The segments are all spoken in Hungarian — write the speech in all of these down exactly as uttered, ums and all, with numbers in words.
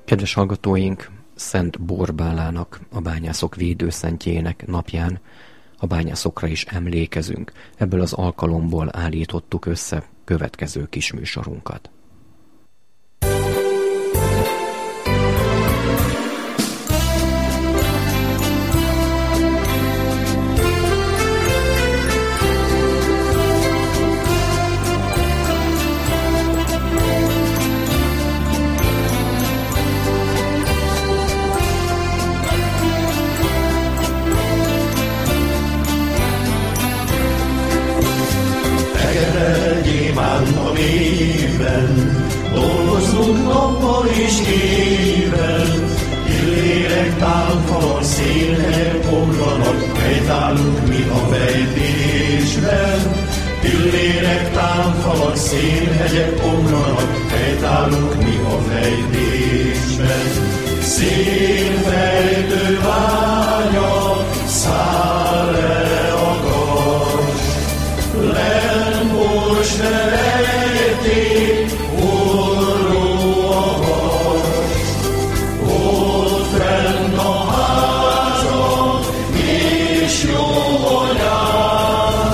Kedves hallgatóink, Szent Borbálának, a bányászok védőszentjének napján a bányászokra is emlékezünk. Ebből az alkalomból állítottuk össze következő kis műsorunkat. A mélyben dolgozunk nappal és éjjel, pillérek, támfalak, szélhelyek omlanak, helytállunk mi a fejtésben. Pillérek, támfalak, szélhegyek omlanak, helytállunk mi a fejtésben. Szélfejtő ványa száll le a kars, lembors verejték, forró a vas. Ott fenn a háza, és jó anyám,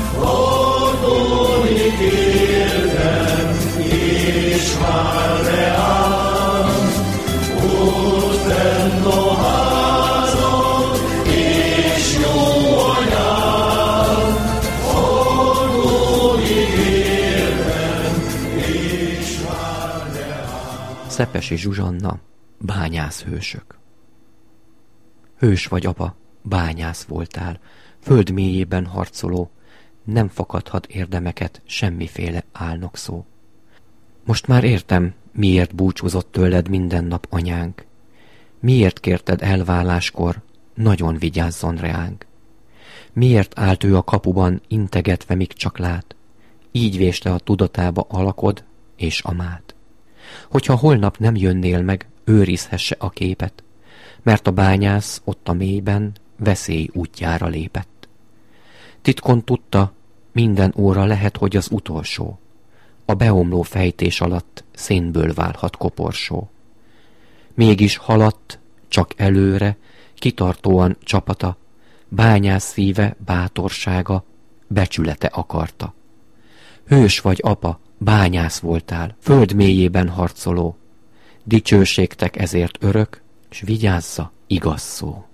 attól ítéltem, és már reám. Ott fenn a háza, és jó anyám, attól ítéltem, és már reám. Szepesi Zsuzsanna, bányászhősök. Hős vagy, apa, bányász voltál, föld mélyében harcoló, nem fakadhat érdemeket semmiféle álnok szó. Most már értem, miért búcsúzott tőled minden nap anyánk, miért kérted elváláskor, nagyon vigyázzon reánk. Miért állt ő a kapuban integetve, míg csak lát, így véste a tudatába alakod és a mát. Hogyha holnap nem jönnél meg, őrizhesse a képet, mert a bányász ott a mélyben veszély útjára lépett. Titkon tudta, minden óra lehet, hogy az utolsó, a beomló fejtés alatt szénből válhat koporsó. Mégis haladt, csak előre, kitartóan csapata, bányász szíve, bátorsága, becsülete akarta. Hős vagy, apa, bányász voltál, föld mélyében harcoló, dicsőségtek ezért örök, s vigyázza, igaz szó.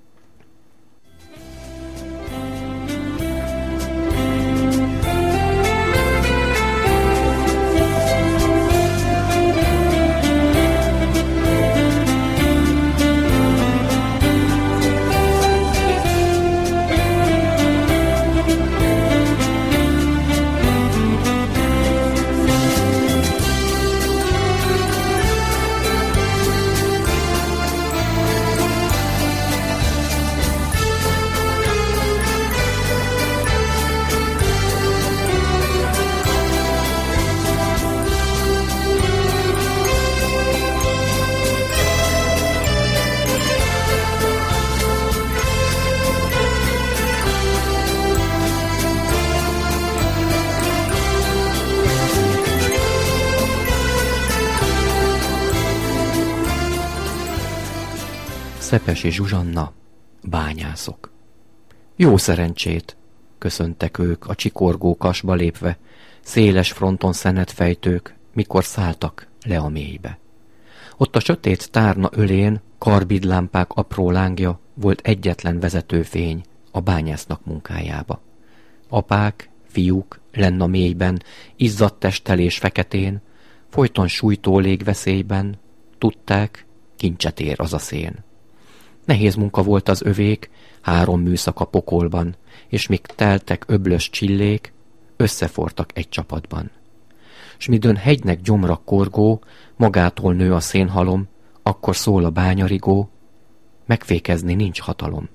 Szepesi Zsuzsanna, bányászok. Jó szerencsét, köszöntek ők a csikorgó kasba lépve, széles fronton szenetfejtők, mikor szálltak le a mélybe. Ott a sötét tárna ölén karbidlámpák apró lángja volt egyetlen vezetőfény a bányásznak munkájába. Apák, fiúk lenn a mélyben, izzadt testtel és feketén, folyton sújtó légveszélyben, tudták, kincset ér az a szén. Nehéz munka volt az övék, három műszak a pokolban, és míg teltek öblös csillék, összefortak egy csapatban. S midőn hegynek gyomra korgó, magától nő a szénhalom, akkor szól a bányarigó, megfékezni nincs hatalom.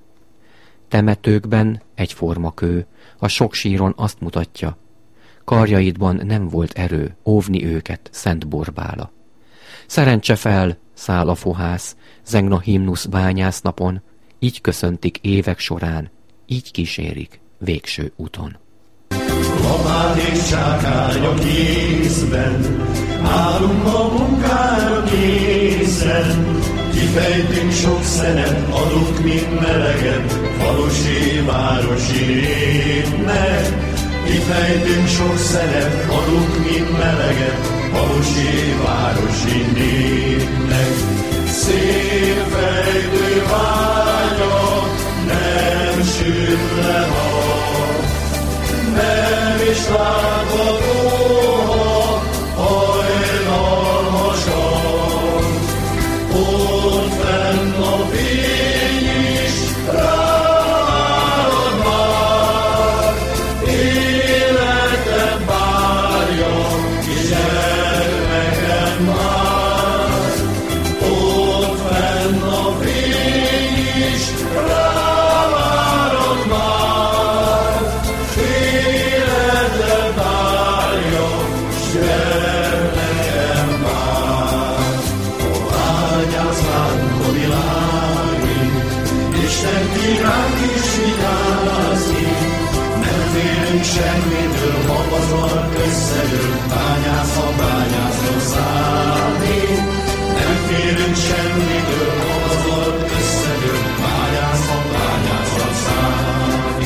Temetőkben egyforma kő, a sok síron azt mutatja, karjaidban nem volt erő óvni őket, Szent Borbála. Szerencse fel, száll a fohász, zengna himnusz bányásznapon, így köszöntik évek során, így kísérik végső úton. Lapát és sákány a kézben, állunk a munkára készen. szent, kifejtünk sok szenet, adunk mind meleget, falusi, városi népnek. Kifejtünk sok szenet, adunk mind meleget, falusi, városi népnek. Szélfejtő vágya nem süt le ma, nem is látható, hajnalmasan. Ott fenn a fény is rád már, életem várja, kis gyermekem már. Ott fenn a fény is rád már, életem várja, kis gyermekem már. A világig, Isten kiránk is vigyázni, nem félünk semmitől, ha pazark összedől, bányász, ha bányászra szállni. Nem félünk semmitől, ha pazark összedől, bányász, ha bányászra szállni.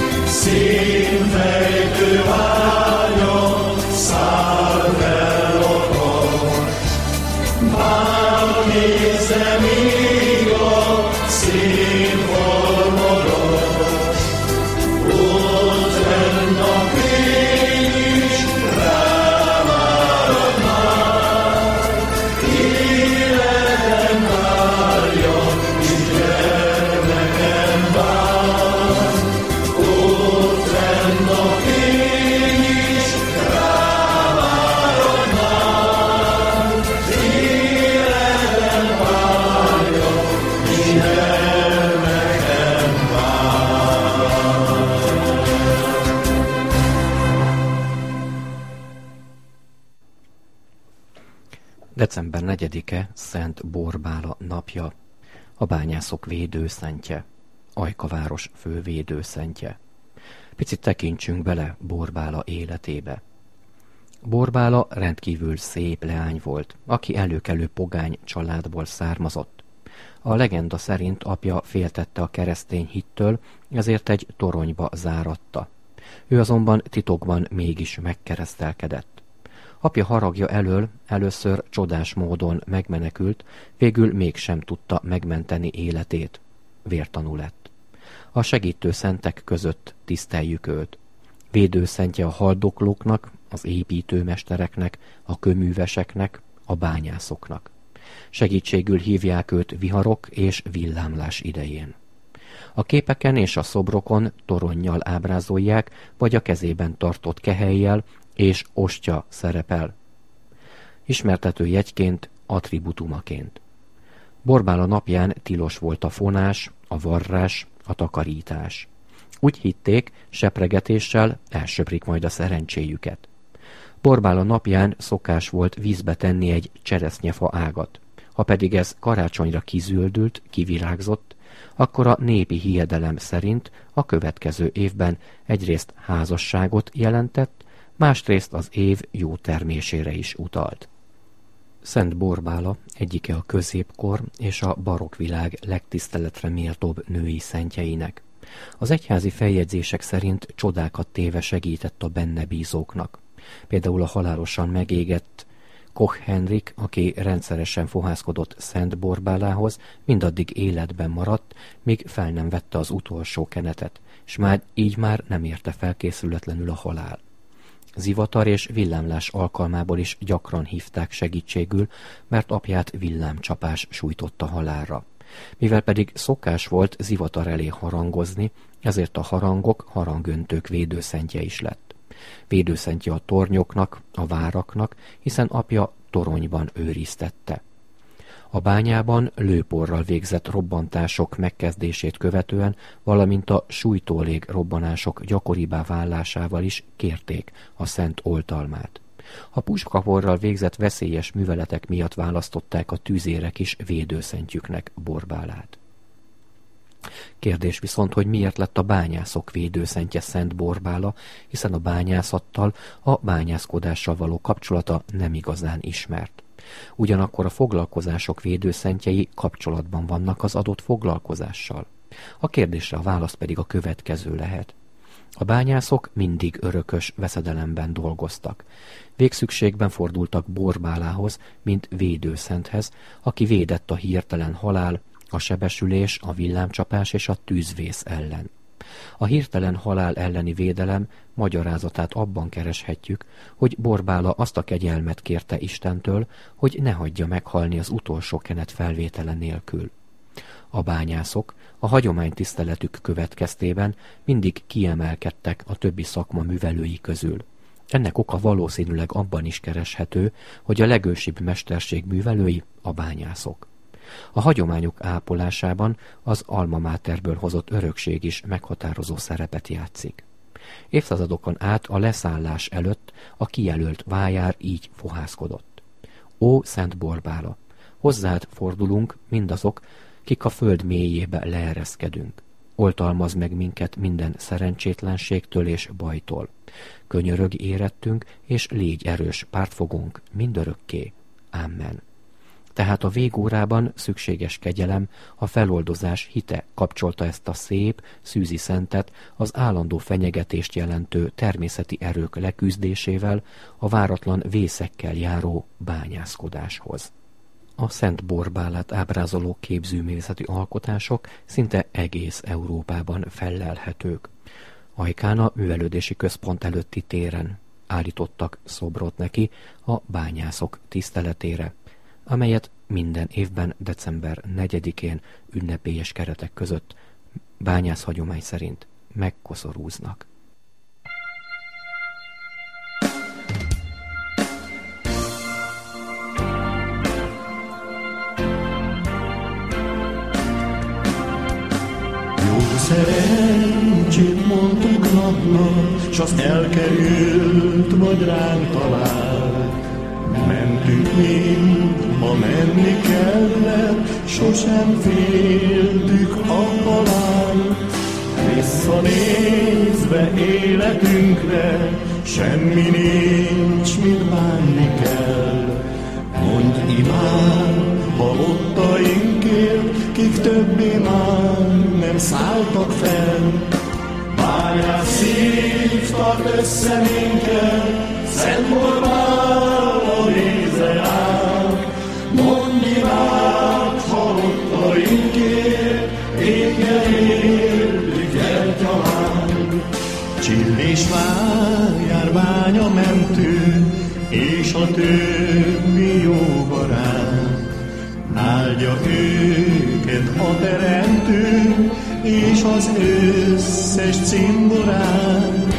Színfejtő vágya, száll fel a kars, bár nézem így a színfal magas, ott fenn a fény is rámárad már, életem várja, kis gyermekem vár. Ott fenn a fény is rámárad már, életem várja, kis gyermekem vár. december negyedike Szent Borbála napja, a bányászok védőszentje, Ajka város fő védőszentje. Picit tekintsünk bele Borbála életébe. Borbála rendkívül szép leány volt, aki előkelő pogány családból származott. A legenda szerint apja féltette a keresztény hittől, ezért egy toronyba záratta. Ő azonban titokban mégis megkeresztelkedett. Apja haragja elől először csodás módon megmenekült, végül mégsem tudta megmenteni életét. Vértanú lett. A segítő szentek között tiszteljük őt. Védőszentje a haldoklóknak, az építőmestereknek, a kőműveseknek, a bányászoknak. Segítségül hívják őt viharok és villámlás idején. A képeken és a szobrokon toronnyal ábrázolják, vagy a kezében tartott kehelyjel és ostya szerepel. Ismertető jegyként, attributumaként. Borbála napján tilos volt a fonás, a varrás, a takarítás. Úgy hitték, sepregetéssel elsöprik majd a szerencséjüket. Borbála napján szokás volt vízbe tenni egy cseresznyefa ágat. Ha pedig ez karácsonyra kizüldült, kivirágzott, akkor a népi hiedelem szerint a következő évben egyrészt házasságot jelentett, másrészt az év jó termésére is utalt. Szent Borbála egyike a középkor és a barokk világ legtiszteletre méltóbb női szentjeinek. Az egyházi feljegyzések szerint csodákat téve segített a benne bízóknak. Például a halálosan megégett Koch Henrik, aki rendszeresen fohászkodott Szent Borbálához, mindaddig életben maradt, míg fel nem vette az utolsó kenetet, és már így már nem érte felkészületlenül a halál. Zivatar és villámlás alkalmából is gyakran hívták segítségül, mert apját villámcsapás sújtotta halálra. Mivel pedig szokás volt zivatar elé harangozni, ezért a harangok harangöntők védőszentje is lett. Védőszentje a tornyoknak, a váraknak, hiszen apja toronyban őriztette. A bányában lőporral végzett robbantások megkezdését követően, valamint a sújtólég robbanások gyakoribá válásával is kérték a szent oltalmát. A puskaporral végzett veszélyes műveletek miatt választották a tüzérek is védőszentjüknek Borbálát. Kérdés viszont, hogy miért lett a bányászok védőszentje Szent Borbála, hiszen a bányászattal, a bányászkodással való kapcsolata nem igazán ismert. Ugyanakkor a foglalkozások védőszentjei kapcsolatban vannak az adott foglalkozással. A kérdésre a válasz pedig a következő lehet. A bányászok mindig örökös veszedelemben dolgoztak. Végszükségben fordultak Borbálához, mint védőszenthez, aki védett a hirtelen halál, a sebesülés, a villámcsapás és a tűzvész ellen. A hirtelen halál elleni védelem magyarázatát abban kereshetjük, hogy Borbála azt a kegyelmet kérte Istentől, hogy ne hagyja meghalni az utolsó kenet felvétele nélkül. A bányászok a hagyománytiszteletük következtében mindig kiemelkedtek a többi szakma művelői közül. Ennek oka valószínűleg abban is kereshető, hogy a legősibb mesterség művelői a bányászok. A hagyományok ápolásában az alma máterből hozott örökség is meghatározó szerepet játszik. Évszázadokon át a leszállás előtt a kijelölt vájár így fohászkodott. Ó, Szent Borbála! Hozzád fordulunk mindazok, kik a föld mélyébe leereszkedünk. Oltalmazd meg minket minden szerencsétlenségtől és bajtól. Könyörög érettünk, és légy erős pártfogónk mindörökké. Amen. Tehát a végórában szükséges kegyelem, a feloldozás hite kapcsolta ezt a szép, szűzi szentet az állandó fenyegetést jelentő természeti erők leküzdésével, a váratlan vészekkel járó bányászkodáshoz. A Szent Borbálát ábrázoló képzőművészeti alkotások szinte egész Európában fellelhetők. Ajkán a művelődési központ előtti téren állítottak szobrot neki a bányászok tiszteletére, amelyet minden évben december negyedikén ünnepélyes keretek között bányász hagyomány szerint megkoszorúznak. Szerencsét mondtuk napnak, s az elkerült, vagy ránk talált. Mentünk mind, ha menni kellett, sosem féltük a halált. Visszanézve életünkre, semmi nincs, mit bánni kell. Mondj imád halottainkért, kik többé már nem szálltak fel. Bányász szív tart össze minket, Szent Borbála nézze ránk. Mondj imád halottainkért, égen értük gyertyalánk. Csill és vájár bánya mentő, és a többi jó barát. Áldja őket a teremtő, és az összes cimborát.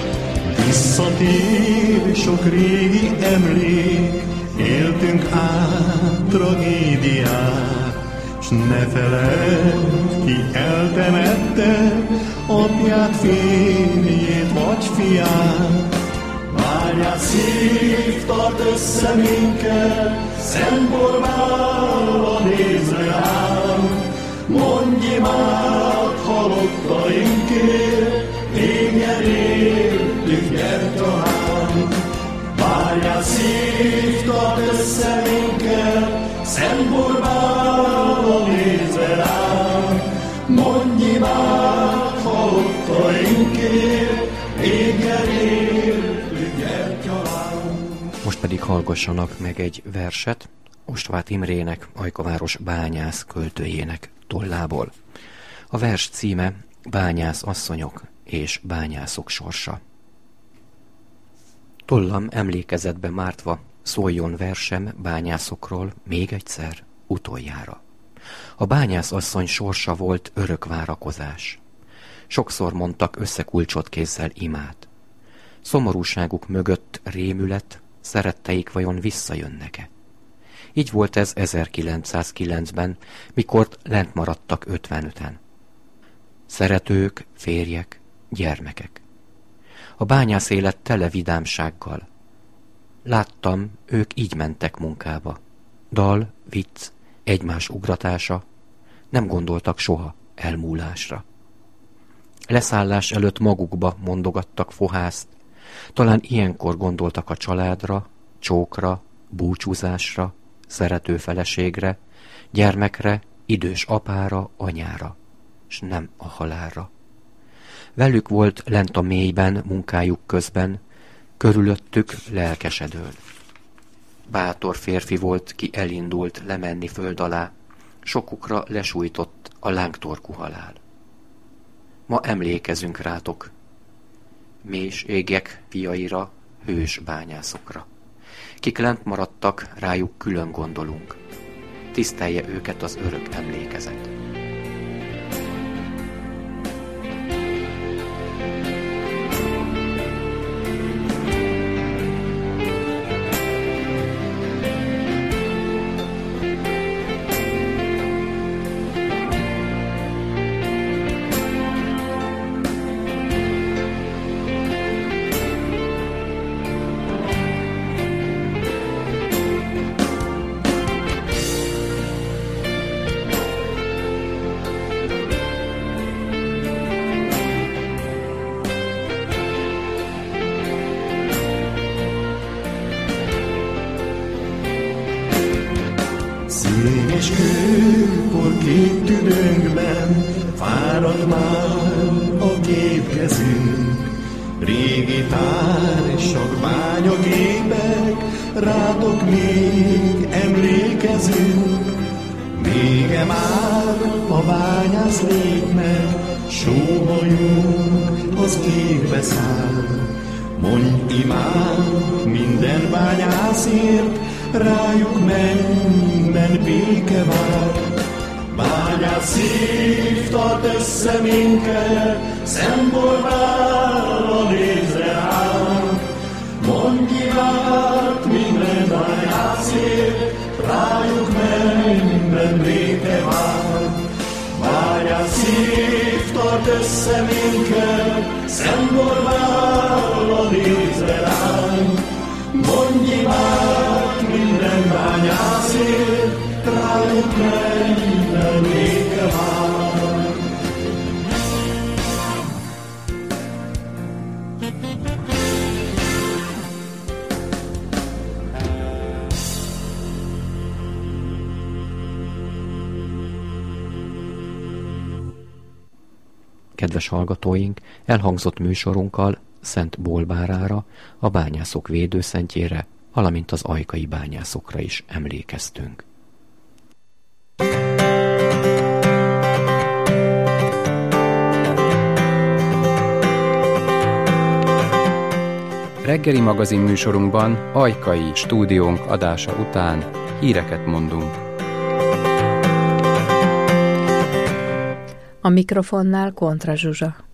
Visszatér sok régi emlék, éltünk át tragédiát. S ne feledd, ki eltemette apját, férjét vagy fiát. Bányász szív tart össze minket, Szent Borbála nézve ránk. Mondj imád halottainkért, égen értük gyertyalánk. Bányász szív tart össze minket, Szent Borbála nézve ránk. Mondj imád halottainkért, égen értük gyertyalánk. Most pedig hallgassanak meg egy verset Ostvát Imrének, Ajkaváros bányász költőjének tollából. A vers címe Bányász asszonyok és bányászok sorsa. Tollam emlékezetbe mártva, szóljon versem bányászokról még egyszer, utoljára. A bányász asszony sorsa volt örök várakozás. Sokszor mondtak összekulcsolt kézzel imát. Szomorúságuk mögött rémület, szeretteik vajon visszajönnek-e? Így volt ez ezerkilencszázkilencben, mikor lent maradtak ötvenöten. Szeretők, férjek, gyermekek. A bányász élet tele vidámsággal. Láttam, ők így mentek munkába. Dal, vicc, egymás ugratása, nem gondoltak soha elmúlásra. Leszállás előtt magukba mondogattak fohászt, talán ilyenkor gondoltak a családra, csókra, búcsúzásra, szerető feleségre, gyermekre, idős apára, anyára, s nem a halálra. Velük volt lent a mélyben, munkájuk közben, körülöttük lelkesedőn. Bátor férfi volt, ki elindult lemenni föld alá, sokukra lesújtott a lángtorkú halál. Ma emlékezünk rátok, més égek fiaira, hős bányászokra. Kik lent maradtak, rájuk külön gondolunk. Tisztelje őket az örök emlékezet. Széles kőkor két tüdőnkben fáradt már a képkezünk. Régi társak, bányagépek, rátok még emlékezünk. Vége már a bányász népnek, sóhajunk az égbe száll. Mondj imád minden bányászért, rájuk mennyben béke vár. Bányász szív tart össze minket, szemborvára nézve ránk. Mondj imád minden bányászért, rájuk mennyben béke vár. Bányász szív tart össze minket, szemborvára nézve ránk. Mondj imád minden bányászért, rájuk mennyben béke vár. Kedves hallgatóink, elhangzott műsorunkkal Szent Bolbárára, a bányászok védőszentjére, valamint az ajkai bányászokra is emlékeztünk. Reggeli magazin műsorunkban ajkai stúdiónk adása után híreket mondunk. A mikrofonnál Kontra Zsuzsa.